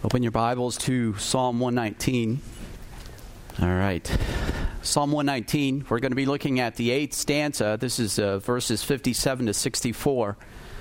Open your Bibles to Psalm 119. All right. Psalm 119, we're going to be looking at the 8th stanza. This is verses 57 to 64.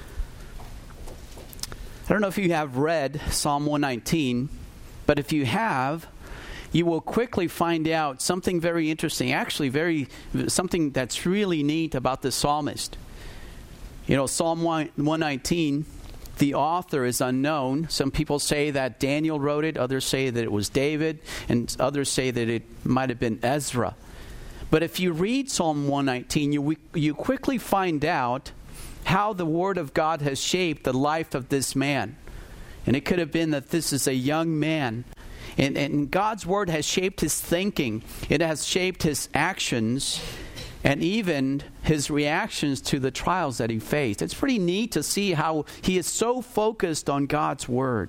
I don't know if you have read Psalm 119, but if you have, you will quickly find out something very interesting, actually something that's really neat about the psalmist. You know, Psalm 119, the author is unknown. Some people say that Daniel wrote it, others say that it was David, and others say that it might have been Ezra. But if you read Psalm 119, you quickly find out how the Word of God has shaped the life of this man. And it could have been that this is a young man. And God's Word has shaped his thinking. It has shaped his actions and even his reactions to the trials that he faced. It's pretty neat to see how he is so focused on God's Word.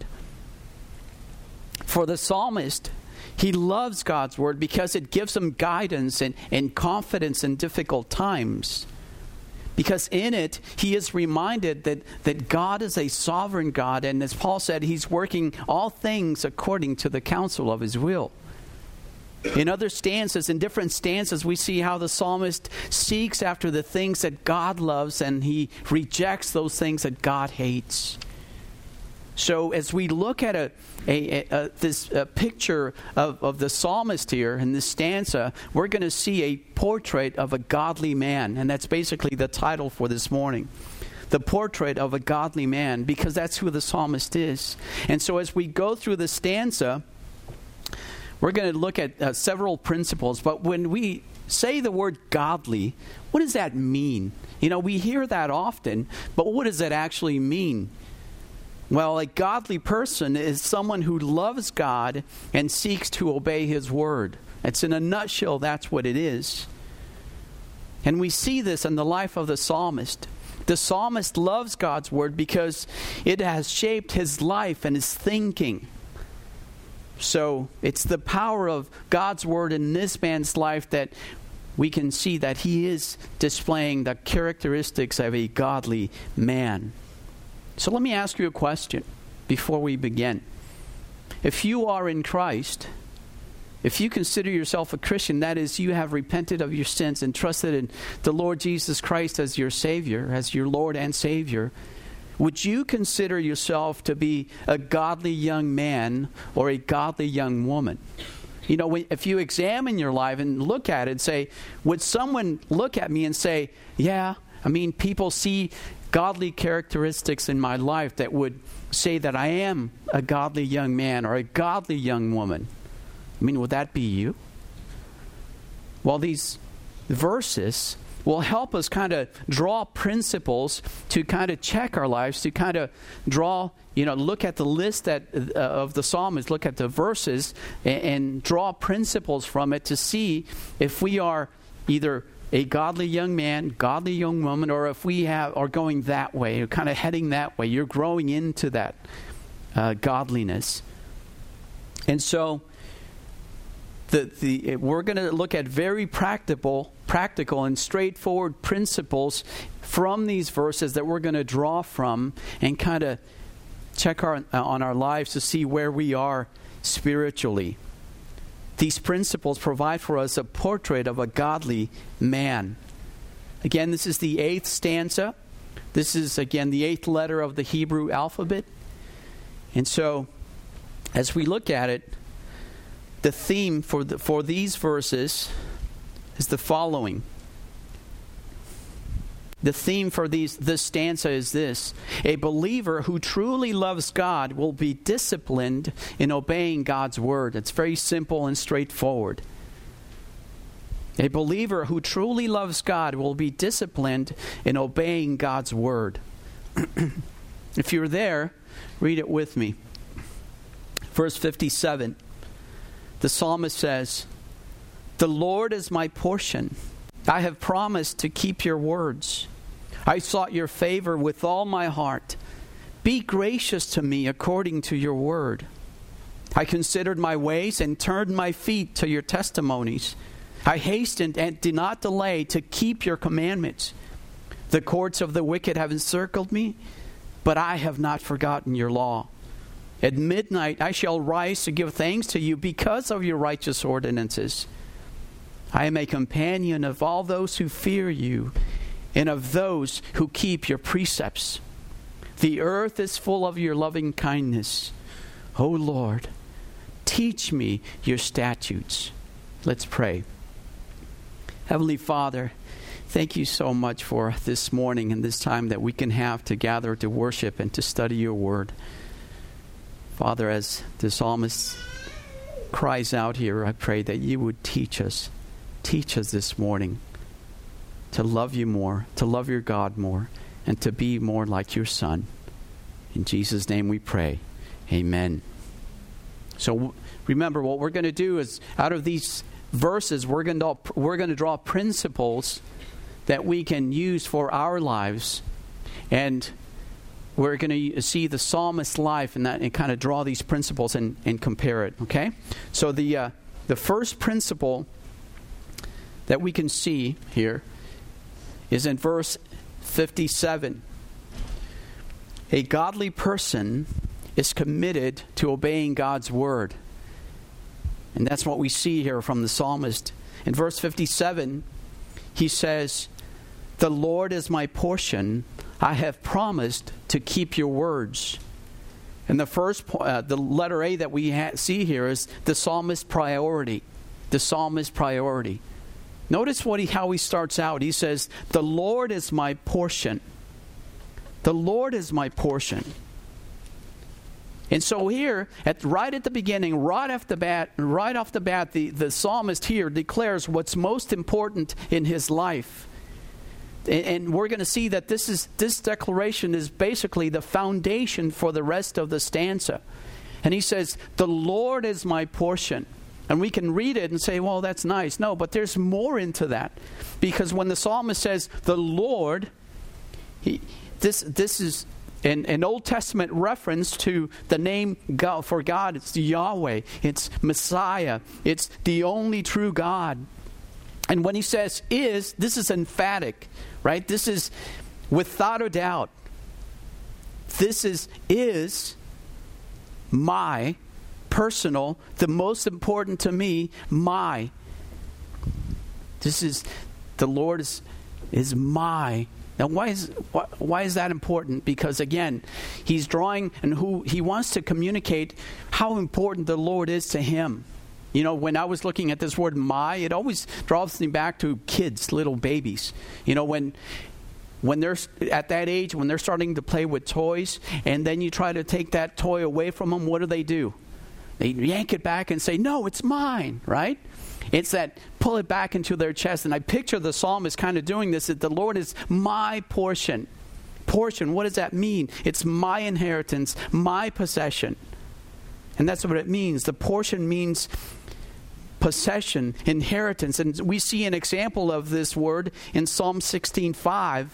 For the psalmist, he loves God's Word because it gives him guidance and confidence in difficult times. Because in it, he is reminded that God is a sovereign God. And as Paul said, he's working all things according to the counsel of his will. In other stanzas, in different stanzas, we see how the psalmist seeks after the things that God loves and he rejects those things that God hates. So as we look at this picture of the psalmist here in this stanza, we're going to see a portrait of a godly man. And that's basically the title for this morning. The portrait of a godly man, because that's who the psalmist is. And so as we go through the stanza, we're going to look at several principles. But when we say the word godly, what does that mean? You know, we hear that often, but what does that actually mean? Well, a godly person is someone who loves God and seeks to obey His Word. It's in a nutshell, that's what it is. And we see this in the life of the psalmist. The psalmist loves God's Word because it has shaped his life and his thinking. So it's the power of God's Word in this man's life that we can see that he is displaying the characteristics of a godly man. So let me ask you a question before we begin. If you are in Christ, if you consider yourself a Christian, that is, you have repented of your sins and trusted in the Lord Jesus Christ as your Savior, as your Lord and Savior, would you consider yourself to be a godly young man or a godly young woman? You know, if you examine your life and look at it and say, would someone look at me and say, yeah, I mean, people see godly characteristics in my life that would say that I am a godly young man or a godly young woman. I mean, would that be you? Well, these verses will help us kind of draw principles to kind of check our lives, to kind of draw, look at the list of the psalmist, look at the verses and draw principles from it to see if we are either a godly young man, godly young woman, or if we are going that way, or kind of heading that way. You're growing into that godliness. And so we're going to look at very practical and straightforward principles from these verses that we're going to draw from and kind of check on our lives to see where we are spiritually. These principles provide for us a portrait of a godly man. Again, this is the 8th stanza. This is, again, the 8th letter of the Hebrew alphabet. And so, as we look at it, the theme for these verses is the following. The theme for this stanza is this: a believer who truly loves God will be disciplined in obeying God's Word. It's very simple and straightforward. A believer who truly loves God will be disciplined in obeying God's Word. If you're there, read it with me. Verse 57, the psalmist says, "The Lord is my portion. I have promised to keep your words. I sought your favor with all my heart. Be gracious to me according to your word. I considered my ways and turned my feet to your testimonies. I hastened and did not delay to keep your commandments. The cords of the wicked have encircled me, but I have not forgotten your law. At midnight I shall rise to give thanks to you because of your righteous ordinances. I am a companion of all those who fear you and of those who keep your precepts. The earth is full of your loving kindness. O Lord, teach me your statutes. Let's pray. Heavenly Father, thank you so much for this morning and this time that we can have to gather to worship and to study your word. Father, as the psalmist cries out here, I pray that you would teach us this morning to love you more, to love your God more, and to be more like your Son. In Jesus' name we pray. Amen. So remember, what we're going to do is, out of these verses, we're going to draw principles that we can use for our lives, and we're going to see the psalmist's life and kind of draw these principles and compare it. Okay? So the first principle that we can see here is in verse 57. A godly person is committed to obeying God's word. And that's what we see here from the psalmist. In verse 57, he says, "The Lord is my portion. I have promised to keep your words." And the first, the letter A that we see here is the psalmist's priority. The psalmist's priority. Notice how he starts out. He says, "The Lord is my portion." The Lord is my portion. And so here, right at the beginning, right off the bat, the psalmist here declares what's most important in his life. And we're going to see that this declaration is basically the foundation for the rest of the stanza. And he says, "The Lord is my portion." And we can read it and say, well, that's nice. No, but there's more into that. Because when the psalmist says, "The Lord," this is an Old Testament reference to the name God. For God, it's Yahweh. It's Messiah. It's the only true God. And when he says "is," this is emphatic, right? This is without a doubt. This is my personal, the most important to me, my. This is, the Lord is my. Now, why is that important? Because again, he's drawing and he wants to communicate how important the Lord is to him. You know, when I was looking at this word "my," it always draws me back to kids, little babies. You know, when they're at that age, when they're starting to play with toys, and then you try to take that toy away from them, what do? They yank it back and say, "No, it's mine," right? It's that pull it back into their chest. And I picture the psalmist kind of doing this, that the Lord is my portion. Portion, what does that mean? It's my inheritance, my possession. And that's what it means. The portion means possession, inheritance. And we see an example of this word in Psalm 16:5,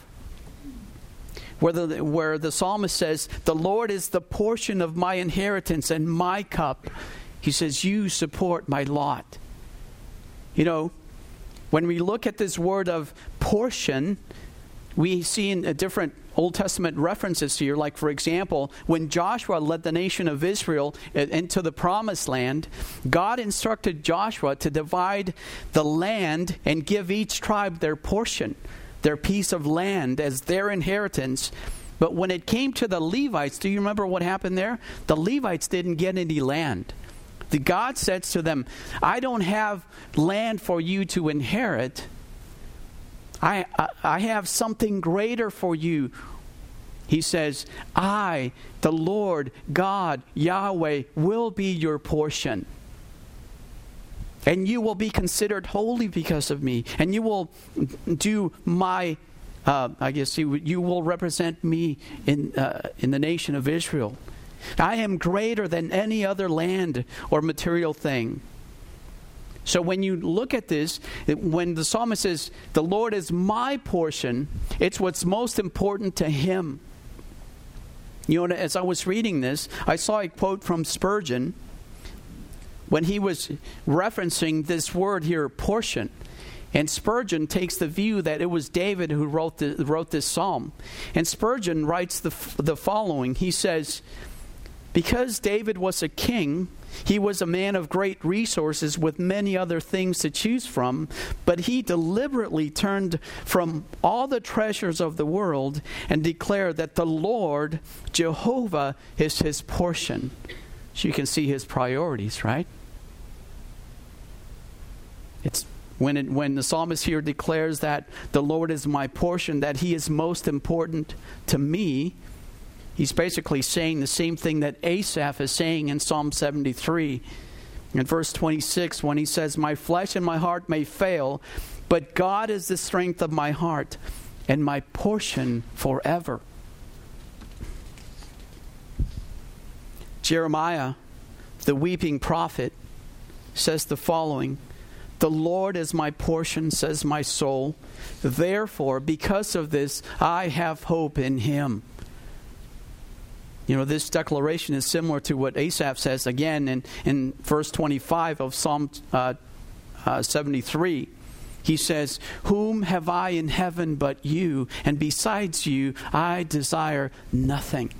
where the psalmist says, "The Lord is the portion of my inheritance and my cup." He says, "You support my lot." You know, when we look at this word of portion, we see in different Old Testament references here. Like, for example, when Joshua led the nation of Israel into the promised land, God instructed Joshua to divide the land and give each tribe their portion, their piece of land as their inheritance. But when it came to the Levites, do you remember what happened there? The Levites didn't get any land. God says to them, "I don't have land for you to inherit. I have something greater for you." He says, "I, the Lord, God, Yahweh, will be your portion. And you will be considered holy because of me. And you will do my, you will represent me in the nation of Israel. I am greater than any other land or material thing." So when you look at this, when the psalmist says, "The Lord is my portion," it's what's most important to him. You know, as I was reading this, I saw a quote from Spurgeon when he was referencing this word here, portion. And Spurgeon takes the view that it was David who wrote this psalm. And Spurgeon writes the following. He says, Because David was a king, he was a man of great resources with many other things to choose from, but he deliberately turned from all the treasures of the world and declared that the Lord, Jehovah, is his portion. So you can see his priorities, right? It's when the psalmist here declares that the Lord is my portion, that he is most important to me, he's basically saying the same thing that Asaph is saying in Psalm 73. In verse 26, when he says, my flesh and my heart may fail, but God is the strength of my heart and my portion forever. Jeremiah, the weeping prophet, says the following, the Lord is my portion, says my soul. Therefore, because of this, I have hope in him. You know, this declaration is similar to what Asaph says again in verse 25 of Psalm 73. He says, whom have I in heaven but you? And besides you, I desire nothing.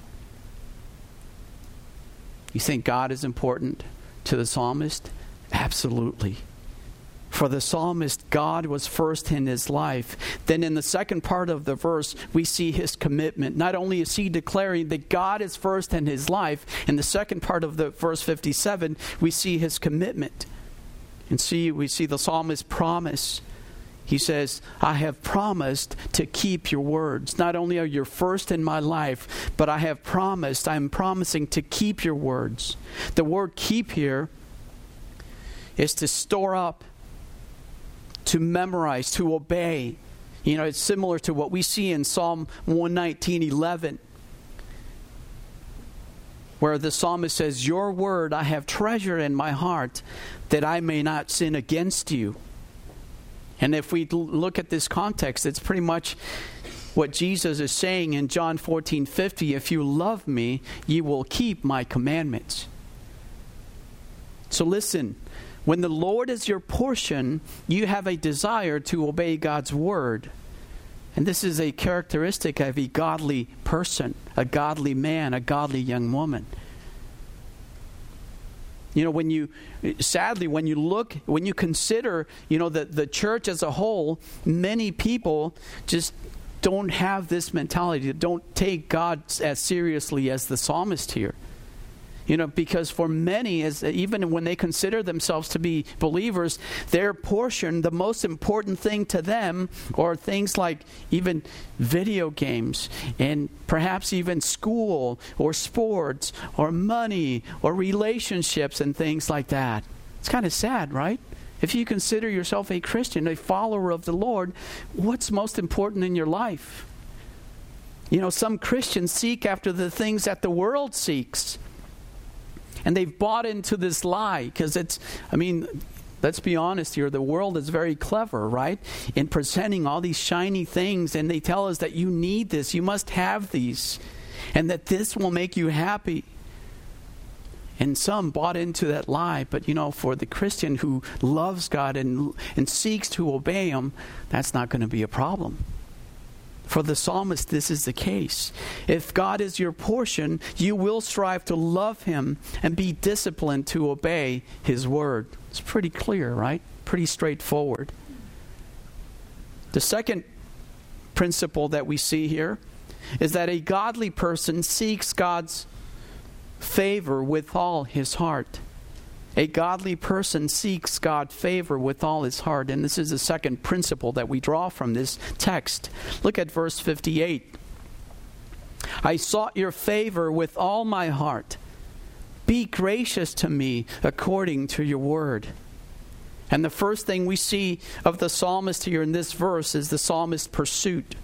You think God is important to the psalmist? Absolutely. For the psalmist, God was first in his life. Then in the second part of the verse, we see his commitment. Not only is he declaring that God is first in his life, in the second part of the verse 57, we see his commitment. And we see the psalmist's promise. He says, I have promised to keep your words. Not only are you first in my life, but I'm promising to keep your words. The word keep here is to store up, to memorize, to obey. You know, it's similar to what we see in Psalm 119:11, where the psalmist says, your word I have treasured in my heart, that I may not sin against you. And if we look at this context, it's pretty much what Jesus is saying in John 14:50, if you love me, you will keep my commandments. So listen, when the Lord is your portion, you have a desire to obey God's word. And this is a characteristic of a godly person, a godly man, a godly young woman. You know, when you consider, you know, the church as a whole, many people just don't have this mentality, don't take God as seriously as the psalmist here. You know, because for many, even when they consider themselves to be believers, their portion, the most important thing to them, are things like even video games and perhaps even school or sports or money or relationships and things like that. It's kind of sad, right? If you consider yourself a Christian, a follower of the Lord, what's most important in your life? You know, some Christians seek after the things that the world seeks. And they've bought into this lie because let's be honest here. The world is very clever, right? In presenting all these shiny things. And they tell us that you need this. You must have these. And that this will make you happy. And some bought into that lie. But, you know, for the Christian who loves God and seeks to obey him, that's not going to be a problem. For the psalmist, this is the case. If God is your portion, you will strive to love him and be disciplined to obey his word. It's pretty clear, right? Pretty straightforward. The second principle that we see here is that a godly person seeks God's favor with all his heart. A godly person seeks God's favor with all his heart. And this is the second principle that we draw from this text. Look at verse 58. I sought your favor with all my heart. Be gracious to me according to your word. And the first thing we see of the psalmist here in this verse is the psalmist's pursuit.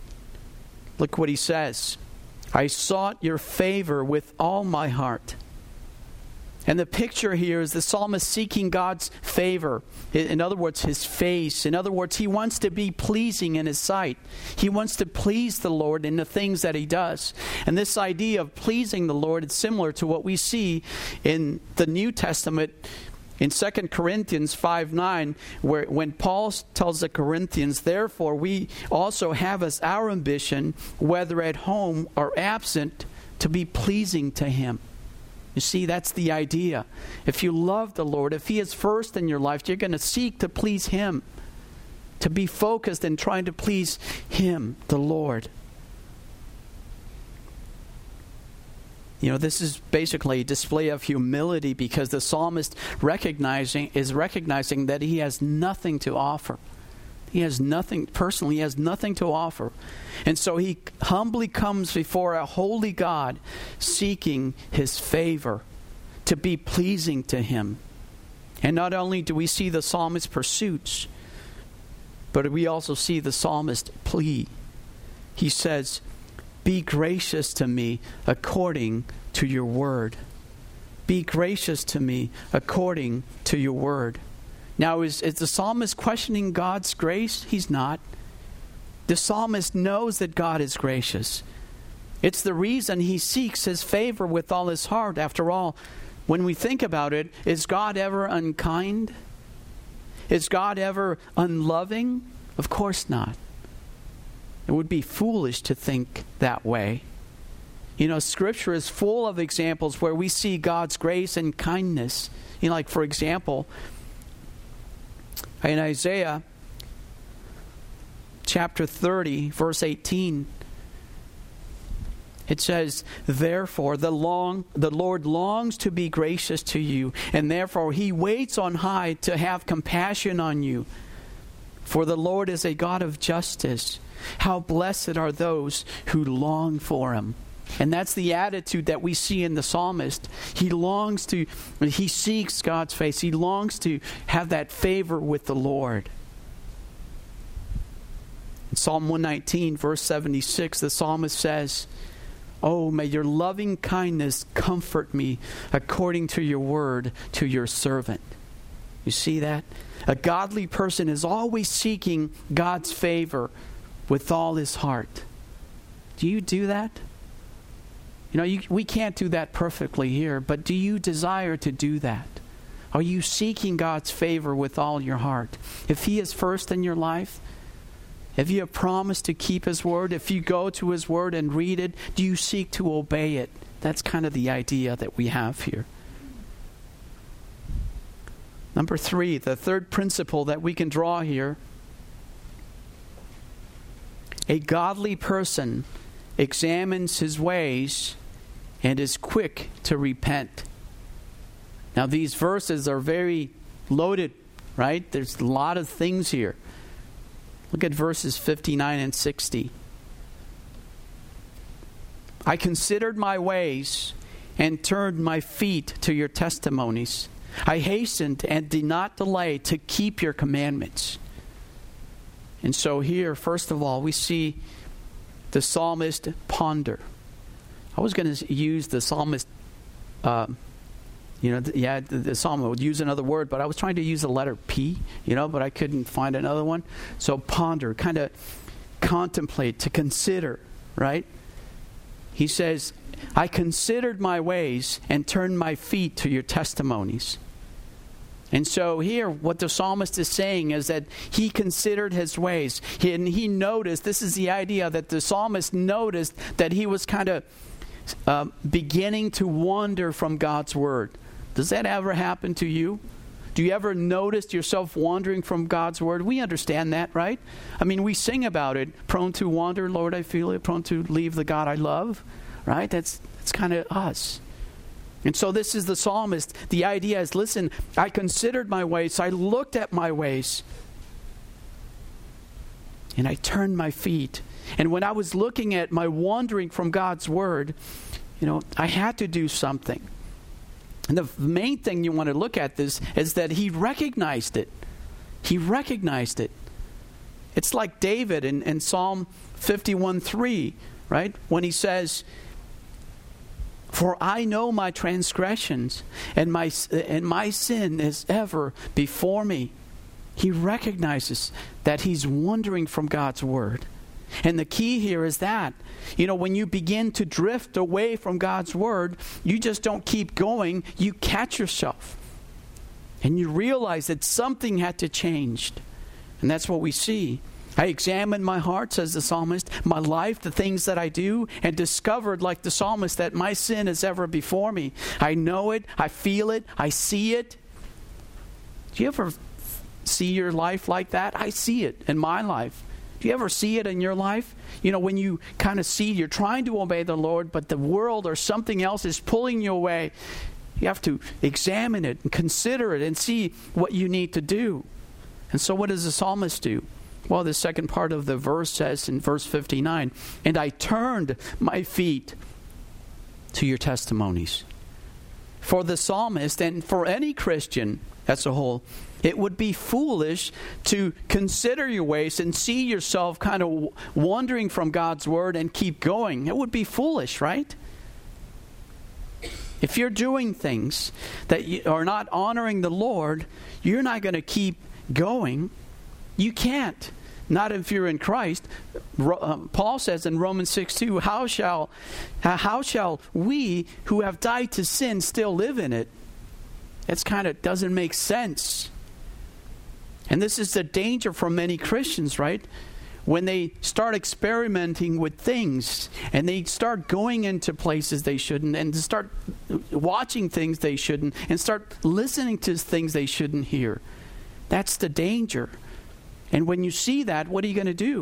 Look what he says. I sought your favor with all my heart. And the picture here is the psalmist seeking God's favor. In other words, his face. In other words, he wants to be pleasing in his sight. He wants to please the Lord in the things that he does. And this idea of pleasing the Lord is similar to what we see in the New Testament in 2 Corinthians 5:9, where when Paul tells the Corinthians, therefore we also have as our ambition, whether at home or absent, to be pleasing to him. You see, that's the idea. If you love the Lord, if He is first in your life, you're going to seek to please Him, to be focused in trying to please Him, the Lord. You know, this is basically a display of humility because the psalmist is recognizing that he has nothing to offer. He has nothing, personally, he has nothing to offer. And so he humbly comes before a holy God, seeking His favor, to be pleasing to Him. And not only do we see the psalmist's pursuits, but we also see the psalmist's plea. He says, "Be gracious to me according to your word." Be gracious to me according to your word. Now, is the psalmist questioning God's grace? He's not. The psalmist knows that God is gracious. It's the reason he seeks His favor with all his heart. After all, when we think about it, is God ever unkind? Is God ever unloving? Of course not. It would be foolish to think that way. You know, Scripture is full of examples where we see God's grace and kindness. You know, like, for example, in Isaiah chapter 30, verse 18, it says, "Therefore the Lord longs to be gracious to you, and therefore He waits on high to have compassion on you. For the Lord is a God of justice. How blessed are those who long for Him." And that's the attitude that we see in the psalmist. He seeks God's face. He longs to have that favor with the Lord. In Psalm 119, verse 76, the psalmist says, "Oh, may your loving kindness comfort me according to your word to your servant." You see that? A godly person is always seeking God's favor with all his heart. Do you do that? You know, we can't do that perfectly here, but do you desire to do that? Are you seeking God's favor with all your heart? If He is first in your life, if you have promised to keep His word, if you go to His word and read it, do you seek to obey it? That's kind of the idea that we have here. Number 3, the third principle that we can draw here. A godly person examines his ways and is quick to repent. Now, these verses are very loaded, right? There's a lot of things here. Look at verses 59 and 60. "I considered my ways and turned my feet to your testimonies. I hastened and did not delay to keep your commandments." And so here, first of all, we see the psalmist ponder. I was going to use the psalmist, the psalmist would use another word, but I was trying to use the letter P, but I couldn't find another one. So ponder, kind of contemplate, to consider, right? He says, "I considered my ways and turned my feet to your testimonies." And so here, what the psalmist is saying is that he considered his ways. He noticed, this is the idea, that the psalmist noticed that he was kind of beginning to wander from God's word. Does that ever happen to you? Do you ever notice yourself wandering from God's word? We understand that, right? I mean, we sing about it. Prone to wander, Lord, I feel it. Prone to leave the God I love, right? That's kind of us. And so this is the psalmist. The idea is, listen, I considered my ways. I looked at my ways. And I turned my feet. And when I was looking at my wandering from God's word, I had to do something. And the main thing you want to look at this is that he recognized it. He recognized it. It's like David in Psalm 51:3, right? When he says, "For I know my transgressions, and my sin is ever before me." He recognizes that he's wandering from God's word. And the key here is that, when you begin to drift away from God's word, you just don't keep going. You catch yourself. And you realize that something had to change. And that's what we see. I examined my heart, says the psalmist, my life, the things that I do, and discovered, like the psalmist, that my sin is ever before me. I know it, I feel it, I see it. Do you ever see your life like that? I see it in my life. Do you ever see it in your life? You know, when you kind of see you're trying to obey the Lord, but the world or something else is pulling you away. You have to examine it and consider it and see what you need to do. And so what does the psalmist do? Well, the second part of the verse says in verse 59, and I turned my feet to your testimonies. For the psalmist and for any Christian as a whole, it would be foolish to consider your ways and see yourself kind of wandering from God's word and keep going. It would be foolish, right? If you're doing things that are not honoring the Lord, you're not going to keep going. You can't. Not if you're in Christ. Paul says in Romans 6:2, how shall we who have died to sin still live in it? It's kind of doesn't make sense. And this is the danger for many Christians, right? When they start experimenting with things and they start going into places they shouldn't and start watching things they shouldn't and start listening to things they shouldn't hear. That's the danger. And when you see that, what are you going to do?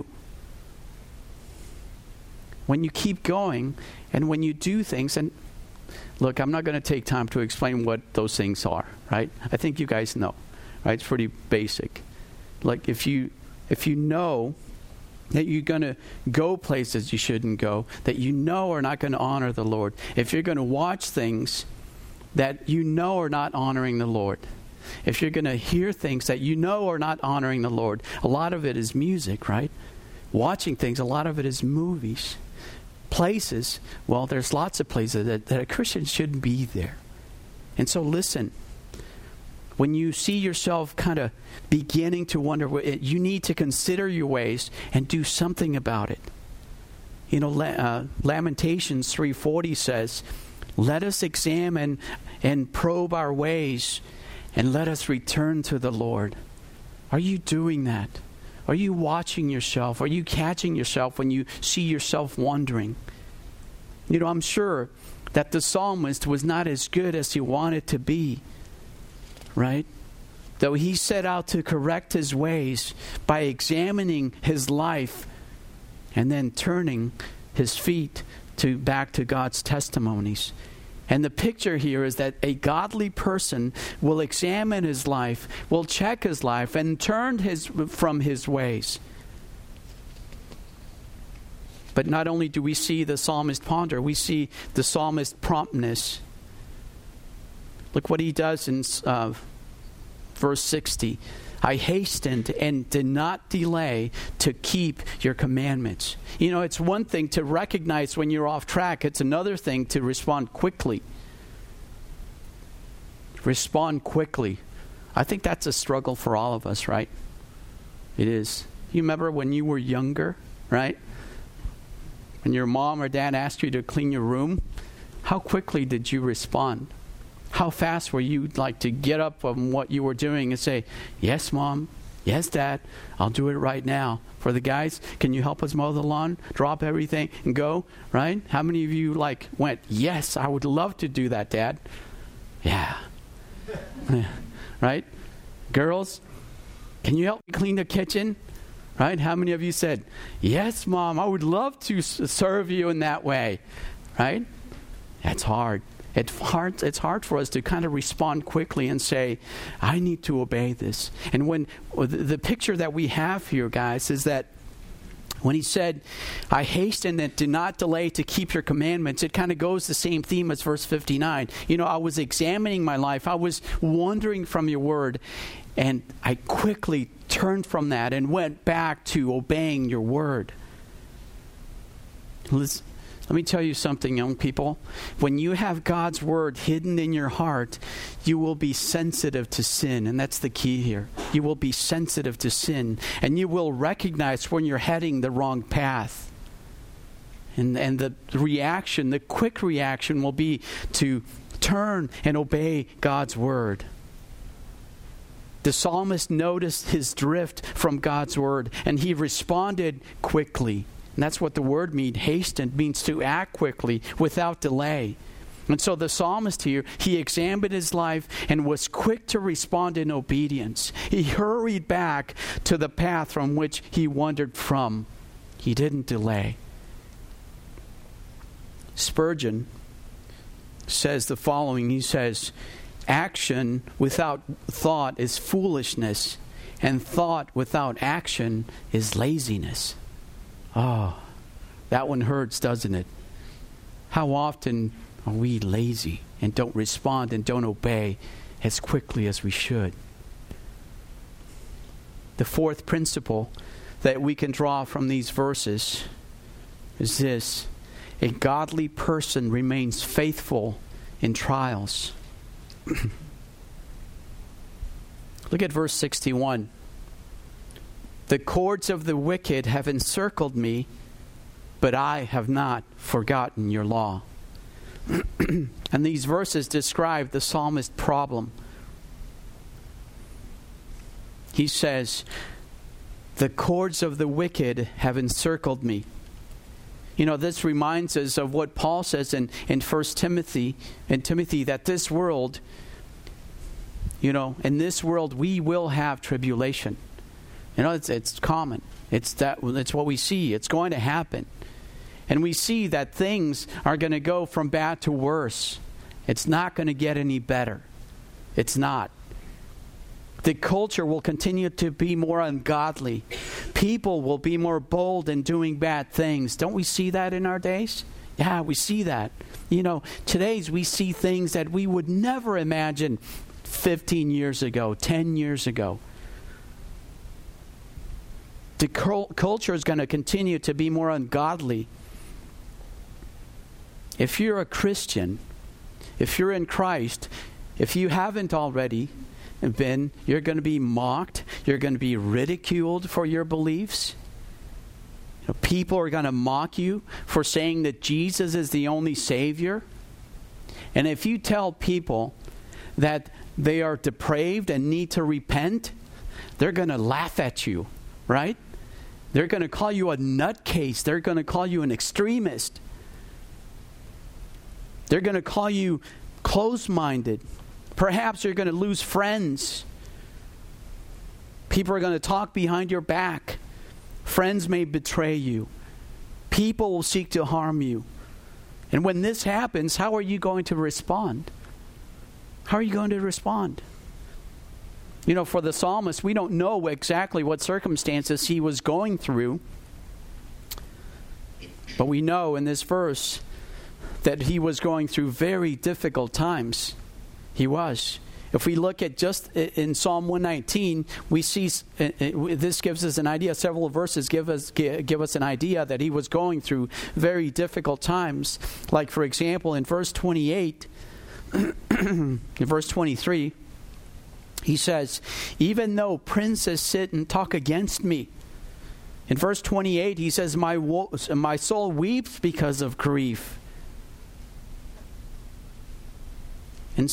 When you keep going and when you do things, and look, I'm not going to take time to explain what those things are, right? I think you guys know, right? It's pretty basic. Like if you know that you're going to go places you shouldn't go, that you know are not going to honor the Lord, if you're going to watch things that you know are not honoring the Lord, if you're going to hear things that you know are not honoring the Lord, a lot of it is music, right? Watching things, a lot of it is movies. Places, well, there's lots of places that a Christian shouldn't be there. And so listen, when you see yourself kind of beginning to wonder, you need to consider your ways and do something about it. You know, Lamentations 3:40 says, let us examine and probe our ways, and let us return to the Lord. Are you doing that? Are you watching yourself? Are you catching yourself when you see yourself wandering? You know, I'm sure that the psalmist was not as good as he wanted to be, right? Though he set out to correct his ways by examining his life and then turning his feet back to God's testimonies. And the picture here is that a godly person will examine his life, will check his life, and turn from his ways. But not only do we see the psalmist ponder, we see the psalmist promptness. Look what he does in verse 60. I hastened and did not delay to keep your commandments. You know, it's one thing to recognize when you're off track. It's another thing to respond quickly. Respond quickly. I think that's a struggle for all of us, right? It is. You remember when you were younger, right? When your mom or dad asked you to clean your room, how quickly did you respond? How fast were you like to get up from what you were doing and say, yes, Mom, yes, Dad, I'll do it right now. For the guys, can you help us mow the lawn, drop everything, and go, right? How many of you went, yes, I would love to do that, Dad? Yeah. Right? Girls, can you help me clean the kitchen? Right? How many of you said, yes, Mom, I would love to serve you in that way? Right? That's hard. It's hard for us to kind of respond quickly and say, I need to obey this. And when the picture that we have here, guys, is that when he said, I hasten and did not delay to keep your commandments, it kind of goes the same theme as verse 59. You know, I was examining my life. I was wandering from your word. And I quickly turned from that and went back to obeying your word. Let me tell you something, young people. When you have God's word hidden in your heart, you will be sensitive to sin. And that's the key here. You will be sensitive to sin. And you will recognize when you're heading the wrong path. And the reaction, the quick reaction will be to turn and obey God's word. The psalmist noticed his drift from God's word, and he responded quickly. And that's what the word means. Hasten means to act quickly, without delay. And so the psalmist here, he examined his life and was quick to respond in obedience. He hurried back to the path from which he wandered from. He didn't delay. Spurgeon says the following. He says, action without thought is foolishness, and thought without action is laziness. Oh, that one hurts, doesn't it? How often are we lazy and don't respond and don't obey as quickly as we should? The fourth principle that we can draw from these verses is this: a godly person remains faithful in trials. Look at verse 61. The cords of the wicked have encircled me, but I have not forgotten your law. And these verses describe the psalmist's problem. He says, the cords of the wicked have encircled me. You know, this reminds us of what Paul says in 1 Timothy, that this world, in this world we will have tribulation. It's common. It's what we see. It's going to happen. And we see that things are going to go from bad to worse. It's not going to get any better. It's not. The culture will continue to be more ungodly. People will be more bold in doing bad things. Don't we see that in our days? Yeah, we see that. Today's we see things that we would never imagine 15 years ago, 10 years ago. The culture is going to continue to be more ungodly. If you're a Christian, if you're in Christ, if you haven't already been, you're going to be mocked. You're going to be ridiculed for your beliefs. People are going to mock you for saying that Jesus is the only Savior. And if you tell people that they are depraved and need to repent, they're going to laugh at you, right? They're going to call you a nutcase. They're going to call you an extremist. They're going to call you closed-minded. Perhaps you're going to lose friends. People are going to talk behind your back. Friends may betray you. People will seek to harm you. And when this happens, how are you going to respond? How are you going to respond? For the psalmist, we don't know exactly what circumstances he was going through. But we know in this verse that he was going through very difficult times. He was. If we look at just in Psalm 119, we see this gives us an idea. Several verses give us an idea that he was going through very difficult times. Like, for example, in verse 28, in verse 23, he says, even though princes sit and talk against me. In verse 28, he says, my soul weeps because of grief. In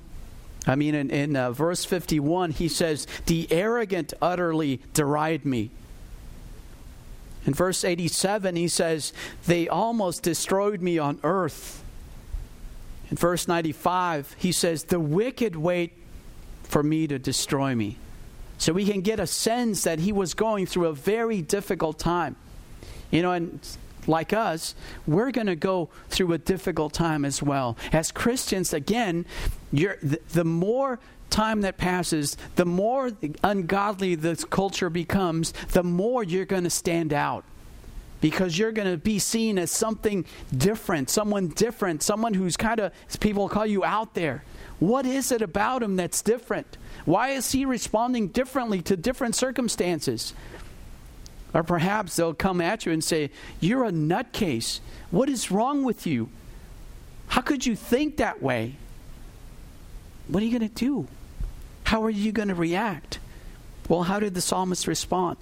verse 51, he says, the arrogant utterly deride me. In verse 87, he says, they almost destroyed me on earth. In verse 95, he says, the wicked wait for me to destroy me. So we can get a sense that he was going through a very difficult time. And like us, we're going to go through a difficult time as well. As Christians, again, the more time that passes, the more ungodly this culture becomes, the more you're going to stand out. Because you're going to be seen as something different, someone who's people call you out there. What is it about him that's different? Why is he responding differently to different circumstances? Or perhaps they'll come at you and say, you're a nutcase. What is wrong with you? How could you think that way? What are you going to do? How are you going to react? Well, how did the psalmist respond?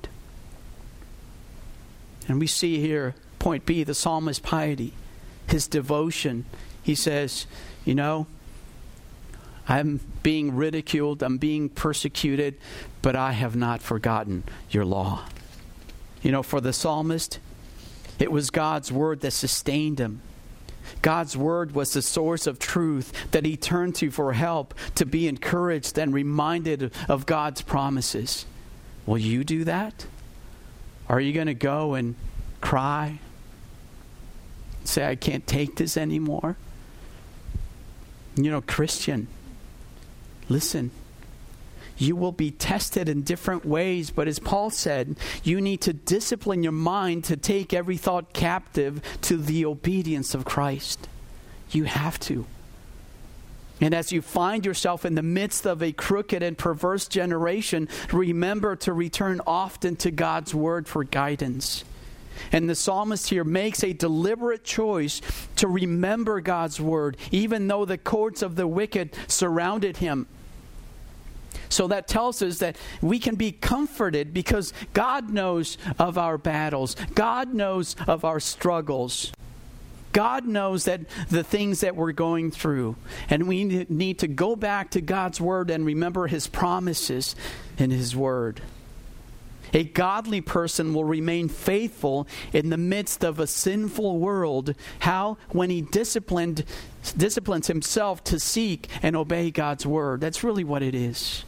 And we see here, point B, the psalmist's piety, his devotion. He says, I'm being ridiculed, I'm being persecuted, but I have not forgotten your law. You know, for the psalmist, it was God's word that sustained him. God's word was the source of truth that he turned to for help, to be encouraged and reminded of God's promises. Will you do that? Are you going to go and cry? Say, I can't take this anymore? You know, Christian, listen. You will be tested in different ways, but as Paul said, you need to discipline your mind to take every thought captive to the obedience of Christ. You have to. And as you find yourself in the midst of a crooked and perverse generation, remember to return often to God's word for guidance. And the psalmist here makes a deliberate choice to remember God's word, even though the courts of the wicked surrounded him. So that tells us that we can be comforted because God knows of our battles. God knows of our struggles. God knows that the things that we're going through. And we need to go back to God's word and remember his promises in his word. A godly person will remain faithful in the midst of a sinful world. How? When he disciplines himself to seek and obey God's word. That's really what it is.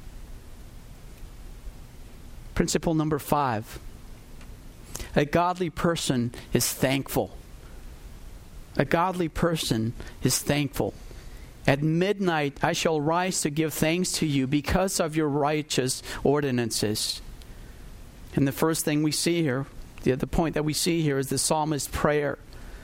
Principle number 5. A godly person is thankful. A godly person is thankful. At midnight I shall rise to give thanks to you because of your righteous ordinances. And the first thing we see here, the point that we see here is the psalmist's prayer.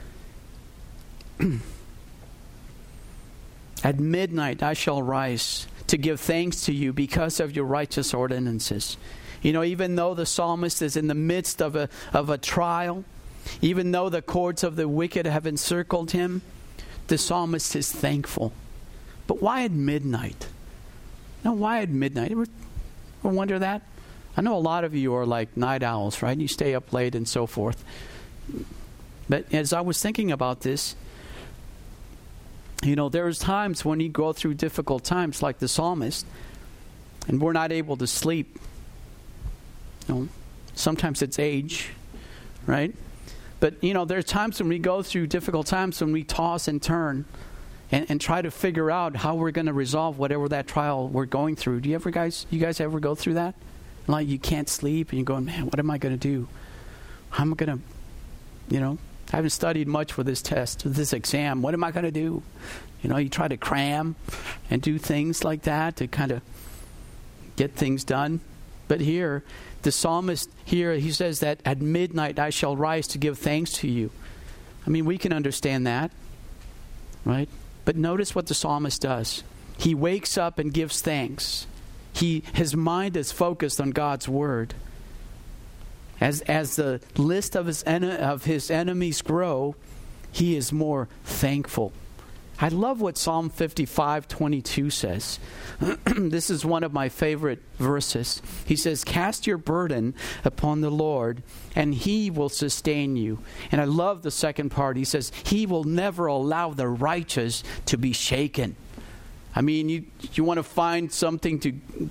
At midnight I shall rise to give thanks to you because of your righteous ordinances. You know, even though the psalmist is in the midst of a trial, even though the cords of the wicked have encircled him, the psalmist is thankful. But why at midnight? Now, why at midnight? You ever wonder that? I know a lot of you are like night owls, right? You stay up late and so forth. But as I was thinking about this, you know, there's times when you go through difficult times like the psalmist, and we're not able to sleep. You know, sometimes it's age, right? But, you know, there's times when we go through difficult times when we toss and turn and try to figure out how we're going to resolve whatever that trial we're going through. You guys ever go through that? Like you can't sleep and you're going, man, what am I going to do? How am I going to, you know, I haven't studied much for this test, for this exam. What am I going to do? You know, you try to cram and do things like that to kind of get things done. But here, the psalmist here, he says that at midnight I shall rise to give thanks to you. I mean, we can understand that, right? But notice what the psalmist does. He wakes up and gives thanks. His mind is focused on God's word. As the list of his enemies grow, he is more thankful. I love what Psalm 55:22 says. This is one of my favorite verses. He says, "Cast your burden upon the Lord, and He will sustain you." And I love the second part. He says, "He will never allow the righteous to be shaken." I mean, you want to find something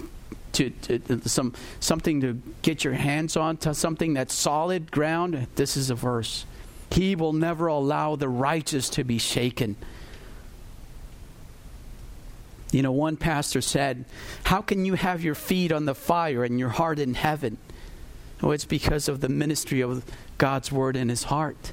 something to get your hands on, to something that's solid ground. This is a verse. He will never allow the righteous to be shaken. You know, one pastor said, how can you have your feet on the fire and your heart in heaven? Oh, it's because of the ministry of God's word in his heart.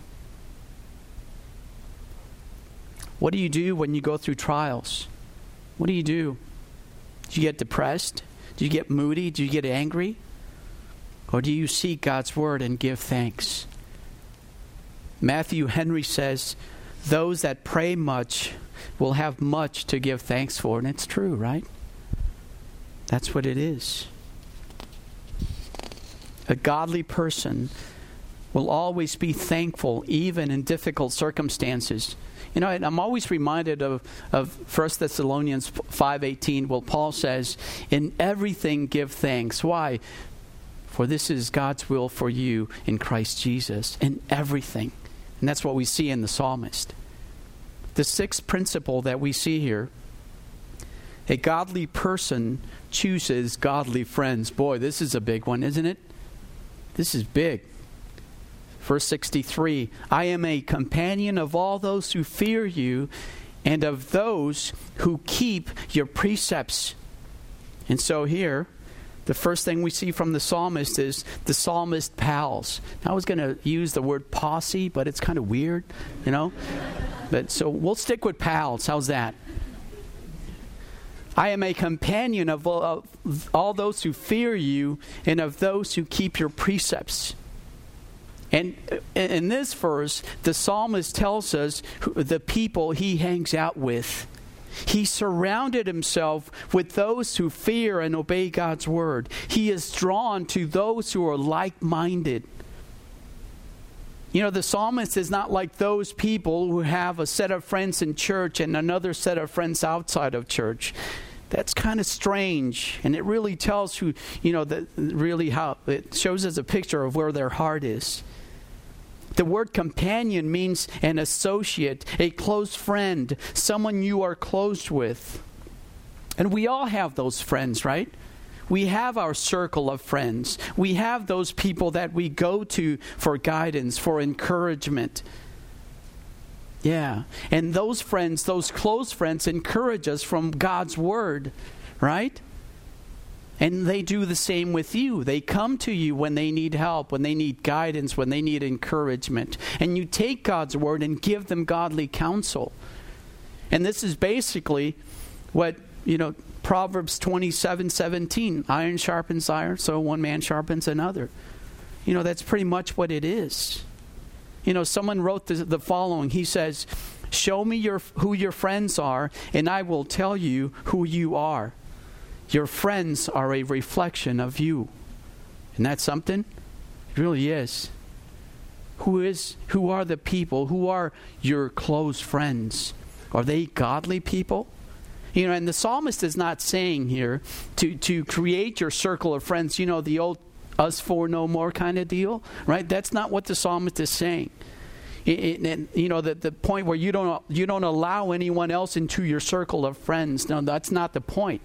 What do you do when you go through trials? What do? Do you get depressed? Do you get moody? Do you get angry? Or do you seek God's word and give thanks? Matthew Henry says, those that pray much will have much to give thanks for. And it's true, right? That's what it is. A godly person will always be thankful, even in difficult circumstances. You know, I'm always reminded of 1 Thessalonians 5:18, where Paul says, in everything give thanks. Why? For this is God's will for you in Christ Jesus. In everything. And that's what we see in the psalmist. The sixth principle that we see here A godly person chooses godly friends. Boy, this is a big one, isn't it? This is big. Verse 63, I am a companion of all those who fear you and of those who keep your precepts. And so here, the first thing we see from the psalmist is the psalmist pals. Now, I was going to use the word posse, but it's kind of weird, you know. But so we'll stick with pals. How's that? I am a companion of all those who fear you and of those who keep your precepts. And in this verse, the psalmist tells us the people he hangs out with. He surrounded himself with those who fear and obey God's word. He is drawn to those who are like-minded. You know, the psalmist is not like those people who have a set of friends in church and another set of friends outside of church. That's kind of strange, and it really tells who, you know, really how it shows us a picture of where their heart is. The word companion means an associate, a close friend, someone you are close with. And we all have those friends, right? We have our circle of friends. We have those people that we go to for guidance, for encouragement. Yeah. And those friends, those close friends, encourage us from God's word, right? And they do the same with you. They come to you when they need help, when they need guidance, when they need encouragement. And you take God's word and give them godly counsel. And this is basically what, you know, Proverbs 27:17, iron sharpens iron, so one man sharpens another. You know, that's pretty much what it is. You know, someone wrote the following. He says, show me who your friends are, and I will tell you who you are. Your friends are a reflection of you. Isn't that something? It really is. Who are the people? Who are your close friends? Are they godly people? You know, and the psalmist is not saying here to create your circle of friends, you know, the old us four no more kind of deal, right? That's not what the psalmist is saying. And you know, the point where you don't allow anyone else into your circle of friends. No, that's not the point.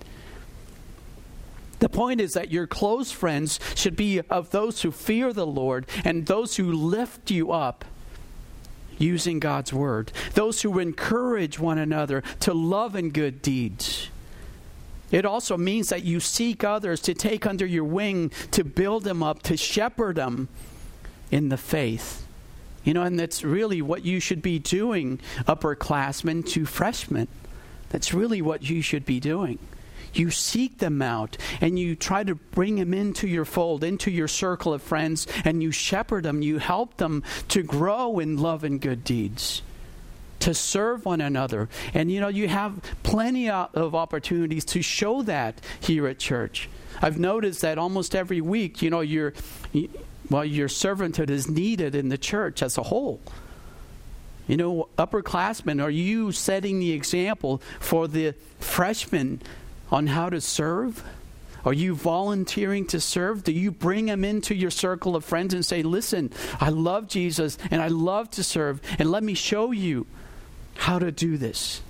The point is that your close friends should be of those who fear the Lord and those who lift you up using God's word. Those who encourage one another to love and good deeds. It also means that you seek others to take under your wing, to build them up, to shepherd them in the faith. You know, and that's really what you should be doing, upperclassmen to freshmen. That's really what you should be doing. You seek them out and you try to bring them into your fold, into your circle of friends, and you shepherd them. You help them to grow in love and good deeds, to serve one another. And you know, you have plenty of opportunities to show that here at church. I've noticed that almost every week, you know, your servanthood is needed in the church as a whole. You know, upperclassmen, are you setting the example for the freshmen on how to serve? Are you volunteering to serve? Do you bring them into your circle of friends and say, listen, I love Jesus and I love to serve, and let me show you how to do this?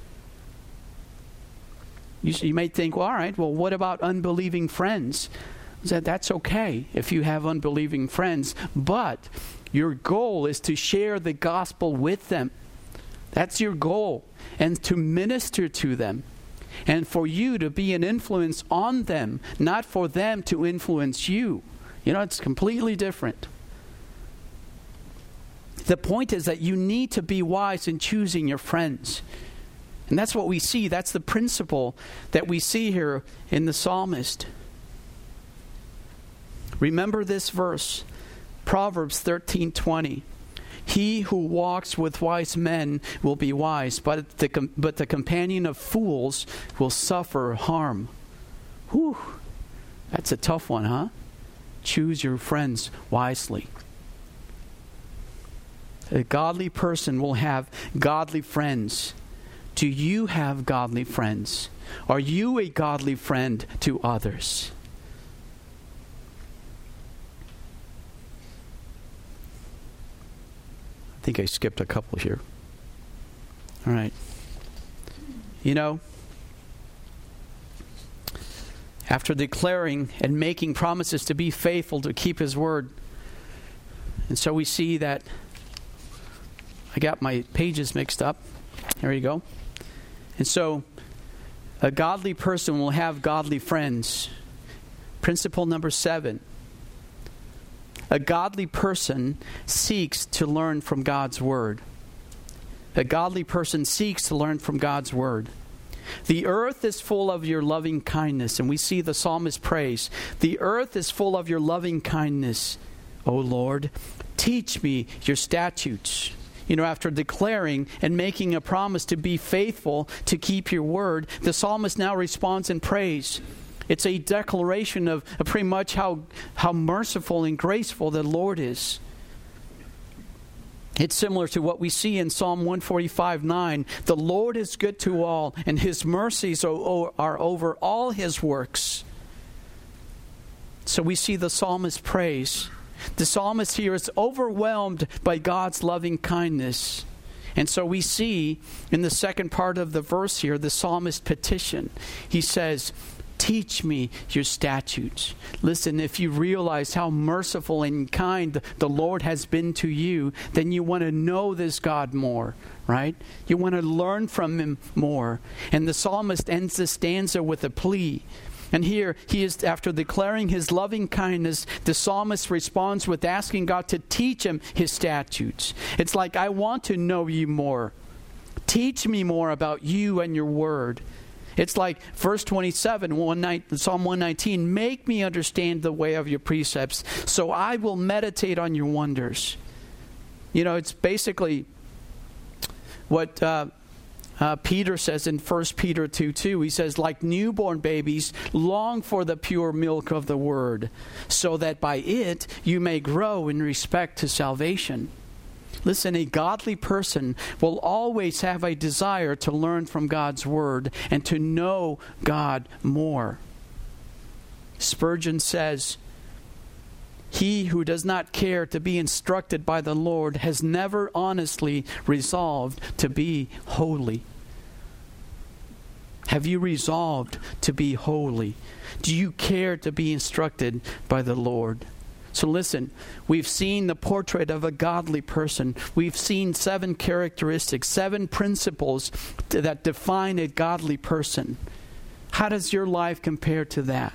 You may think, well, all right, well, what about unbelieving friends? That's okay if you have unbelieving friends, but your goal is to share the gospel with them. That's your goal, and to minister to them. And for you to be an influence on them, not for them to influence you. You know, it's completely different. The point is that you need to be wise in choosing your friends. And that's what we see. That's the principle that we see here in the psalmist. Remember this verse, Proverbs 13:20. He who walks with wise men will be wise, but the companion of fools will suffer harm. Whew, that's a tough one, huh? Choose your friends wisely. A godly person will have godly friends. Do you have godly friends? Are you a godly friend to others? I think I skipped a couple here. All right. You know, after declaring and making promises to be faithful to keep his word. And so we see that I got my pages mixed up. There you go. And so a godly person will have godly friends. Principle number 7. A godly person seeks to learn from God's word. A godly person seeks to learn from God's word. The earth is full of your loving kindness. And we see the psalmist praise. The earth is full of your loving kindness, O Lord. Teach me your statutes. You know, after declaring and making a promise to be faithful, to keep your word, the psalmist now responds in praise. It's a declaration of pretty much how merciful and graceful the Lord is. It's similar to what we see in Psalm 145:9. The Lord is good to all, and his mercies are over all his works. So we see the psalmist praise. The psalmist here is overwhelmed by God's loving kindness. And so we see in the second part of the verse here, the psalmist petition. He says, teach me your statutes. Listen, if you realize how merciful and kind the Lord has been to you, then you want to know this God more, right? You want to learn from him more. And the psalmist ends the stanza with a plea. And here he is, after declaring his loving kindness, the psalmist responds with asking God to teach him his statutes. It's like, I want to know you more. Teach me more about you and your word. It's like verse 27, Psalm 119, make me understand the way of your precepts, so I will meditate on your wonders. You know, it's basically what Peter says in 1 Peter 2:2. He says, like newborn babies, long for the pure milk of the word, so that by it you may grow in respect to salvation. Listen, a godly person will always have a desire to learn from God's word and to know God more. Spurgeon says, he who does not care to be instructed by the Lord has never honestly resolved to be holy. Have you resolved to be holy? Do you care to be instructed by the Lord? So listen, we've seen the portrait of a godly person. We've seen 7 characteristics, 7 principles that define a godly person. How does your life compare to that?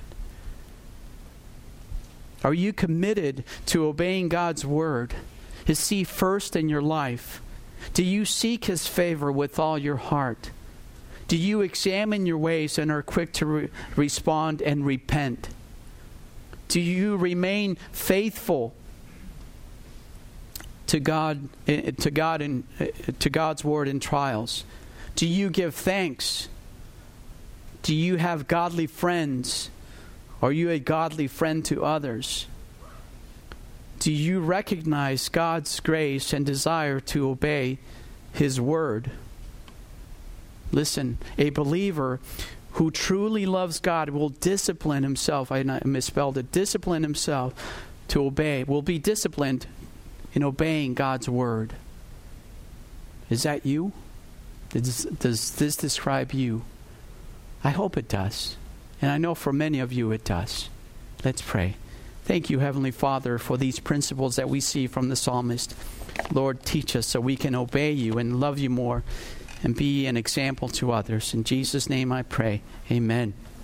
Are you committed to obeying God's word? Is he first in your life? Do you seek his favor with all your heart? Do you examine your ways and are quick to respond and repent? Do you remain faithful to God and to God's word in trials? Do you give thanks? Do you have godly friends? Are you a godly friend to others? Do you recognize God's grace and desire to obey his word? Listen, a believer who truly loves God will discipline himself. I misspelled it. Discipline himself to obey. Will be disciplined in obeying God's word. Is that you? Does this describe you? I hope it does. And I know for many of you it does. Let's pray. Thank you, Heavenly Father, for these principles that we see from the psalmist. Lord, teach us so we can obey you and love you more and be an example to others. In Jesus' name I pray. Amen.